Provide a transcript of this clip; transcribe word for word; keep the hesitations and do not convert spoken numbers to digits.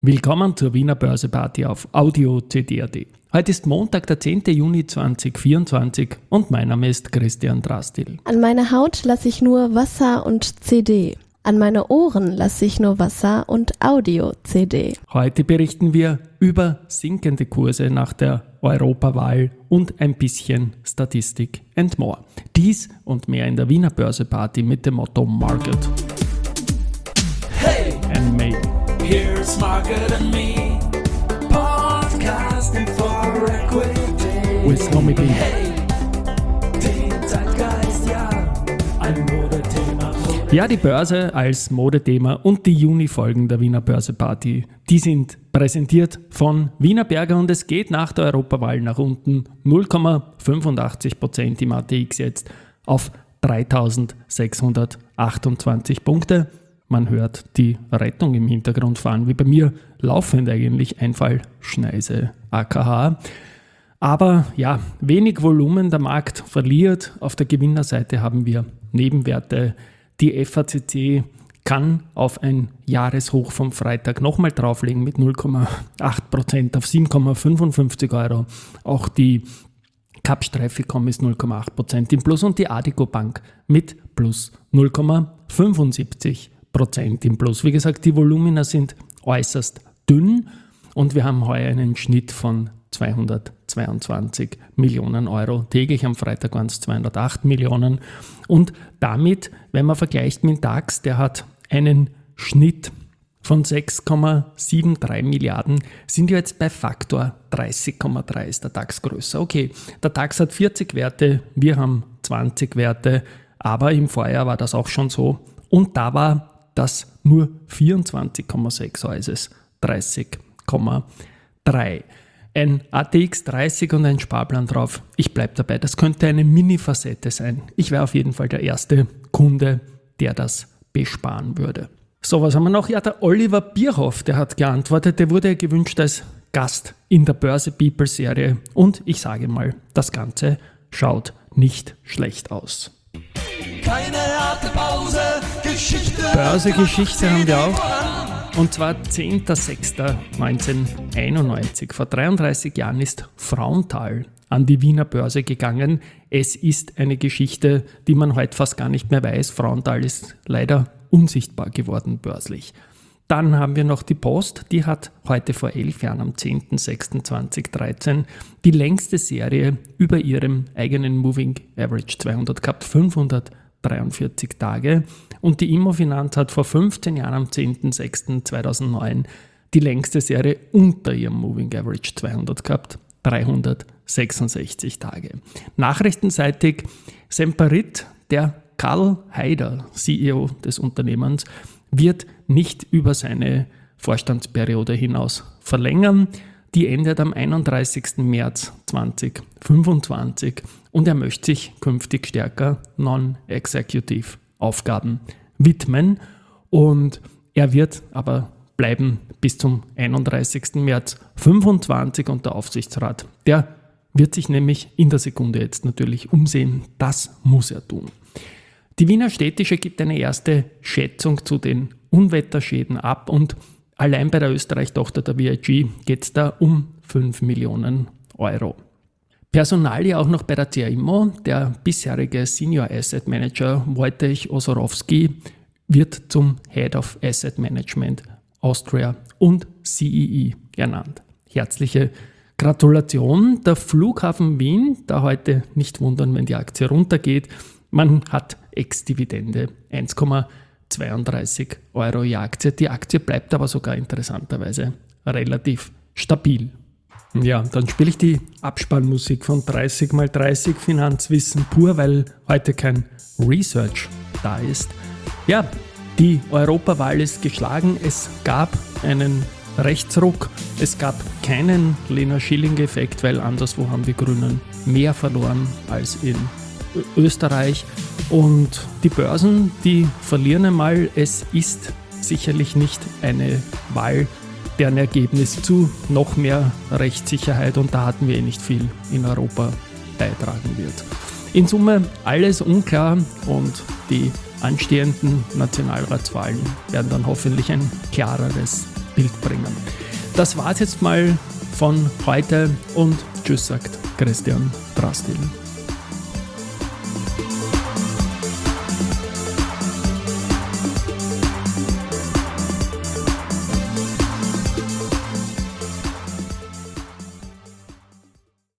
Willkommen zur Wiener Börseparty auf Audio C D punkt A T. Heute ist Montag, der zehnten Juni zweitausendvierundzwanzig und mein Name ist Christian Drastil. An meine Haut lasse ich nur Wasser und C D. An meine Ohren lasse ich nur Wasser und Audio-C D. Heute berichten wir über sinkende Kurse nach der Europawahl und ein bisschen Statistik and more. Dies und mehr in der Wiener Börseparty mit dem Motto Market Hey, and Me. here's Market and Me, podcasting for equity. With Tommy B. Hey, den Zeitgeist, ja, ein Modethema. Ja, die Börse als Modethema und die Juni-Folgen der Wiener Börseparty, die sind präsentiert von Wienerberger und es geht nach der Europawahl nach unten. null Komma fünfundachtzig Prozent im A T X jetzt auf dreitausendsechshundertachtundzwanzig Punkte. Man hört die Rettung im Hintergrund fahren, wie bei mir laufend eigentlich, Einfall, Schneise, A K H. Aber ja, wenig Volumen, der Markt verliert. Auf der Gewinnerseite haben wir Nebenwerte. Die F A C C kann auf ein Jahreshoch vom Freitag nochmal drauflegen mit null Komma acht Prozent auf sieben Komma fünfundfünfzig Euro. Auch die Capstreificom ist null Komma acht Prozent im Plus und die Addiko Bank mit plus null Komma fünfundsiebzig Prozent im Plus. Wie gesagt, die Volumina sind äußerst dünn und wir haben heuer einen Schnitt von zweihundertzweiundzwanzig Millionen Euro. Täglich am Freitag waren es zweihundertacht Millionen. Und damit, wenn man vergleicht mit dem DAX, der hat einen Schnitt von sechs Komma dreiundsiebzig Milliarden, sind wir jetzt bei Faktor dreißig Komma drei ist der DAX größer. Okay, der DAX hat vierzig Werte, wir haben zwanzig Werte, aber im Vorjahr war das auch schon so. Und da war das nur vierundzwanzig Komma sechs, so ist es dreißig Komma drei. Ein A T X dreißig und ein Sparplan drauf. Ich bleibe dabei, das könnte eine Mini-Facette sein. Ich wäre auf jeden Fall der erste Kunde, der das besparen würde. So, was haben wir noch? Ja, der Oliver Bierhoff, der hat geantwortet, der wurde gewünscht als Gast in der Börse People Serie und ich sage mal, das Ganze schaut nicht schlecht aus. Keine harte Pause, Geschichte. Börsegeschichte haben wir auch. Und zwar zehnter sechster neunzehnhunderteinundneunzig. Vor dreiunddreißig Jahren ist Frauenthal an die Wiener Börse gegangen. Es ist eine Geschichte, die man heute fast gar nicht mehr weiß. Frauenthal ist leider unsichtbar geworden börslich. Dann haben wir noch die Post, die hat heute vor elf Jahren am zehnter sechster zweitausenddreizehn die längste Serie über ihrem eigenen Moving Average zweihundert gehabt, fünfhundertdreiundvierzig Tage. Und die Immofinanz hat vor fünfzehn Jahren am zehnter sechster zweitausendneun die längste Serie unter ihrem Moving Average zweihundert gehabt, dreihundertsechsundsechzig Tage. Nachrichtenseitig Semperit, der Karl Haider, C E O des Unternehmens, wird nicht über seine Vorstandsperiode hinaus verlängern. Die endet am einunddreißigster März zweitausendfünfundzwanzig und er möchte sich künftig stärker Non-Executive Aufgaben widmen und er wird aber bleiben bis zum einunddreißigster März fünfundzwanzig und der Aufsichtsrat, der wird sich nämlich in der Sekunde jetzt natürlich umsehen. Das muss er tun. Die Wiener Städtische gibt eine erste Schätzung zu den Unwetterschäden ab und allein bei der Österreich-Tochter der V I G geht es da um fünf Millionen Euro. Personalie auch noch bei der C A Immo. Der bisherige Senior Asset Manager Wojciech Osorowski wird zum Head of Asset Management Austria und C E E ernannt. Herzliche Gratulation. Der Flughafen Wien, da heute nicht wundern, wenn die Aktie runtergeht. Man hat Ex-Dividende eins Komma zweiunddreißig Euro je Aktie. Die Aktie bleibt aber sogar interessanterweise relativ stabil. Ja, dann spiele ich die Abspannmusik von dreißig mal dreißig Finanzwissen pur, weil heute kein Research da ist. Ja, die Europawahl ist geschlagen. Es gab einen Rechtsruck. Es gab keinen Lena Schilling-Effekt, weil anderswo haben die Grünen mehr verloren als in Österreich. Und die Börsen, die verlieren einmal. Es ist sicherlich nicht eine Wahl, deren Ergebnis zu noch mehr Rechtssicherheit, und da hatten wir eh nicht viel in Europa, beitragen wird. In Summe alles unklar und die anstehenden Nationalratswahlen werden dann hoffentlich ein klareres Bild bringen. Das war's jetzt mal von heute und tschüss, sagt Christian Drastil.